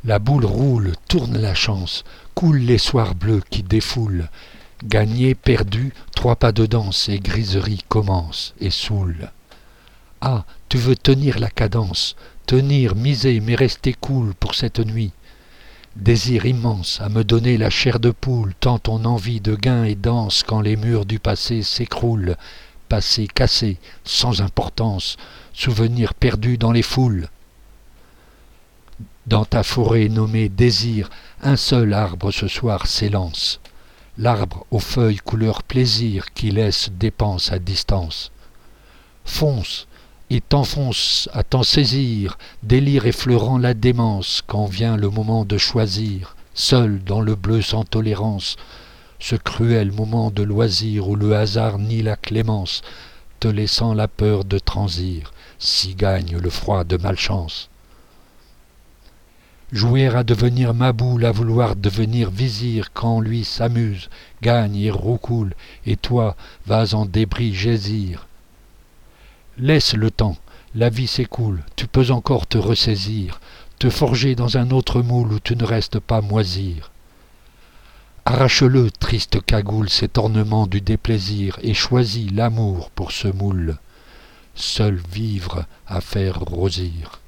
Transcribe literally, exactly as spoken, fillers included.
La boule roule, tourne la chance, coulent les soirs bleus qui défoulent. Gagné, perdu, trois pas de danse et griserie commence et saoule. Ah, tu veux tenir la cadence, tenir, miser, mais rester cool pour cette nuit. Désir immense à me donner la chair de poule, tant ton envie de gain est dense quand les murs du passé s'écroulent. Passé cassé, sans importance, souvenir perdu dans les foules. Dans ta forêt nommée désir, un seul arbre ce soir s'élance. L'arbre aux feuilles couleur plaisir qui laisse dépense à distance. Fonce et t'enfonce à t'en saisir, délire effleurant la démence quand vient le moment de choisir, seul dans le bleu sans tolérance, ce cruel moment de loisir où le hasard nie la clémence, te laissant la peur de transir, si gagne le froid de malchance. Jouer à devenir Maboule, à vouloir devenir vizir, quand lui s'amuse, gagne et roucoule, et toi vas en débris jaisir. Laisse le temps, la vie s'écoule, tu peux encore te ressaisir, te forger dans un autre moule où tu ne restes pas moisir. Arrache-le, triste cagoule, cet ornement du déplaisir, et choisis l'amour pour ce moule. Seul vivre à faire rosir.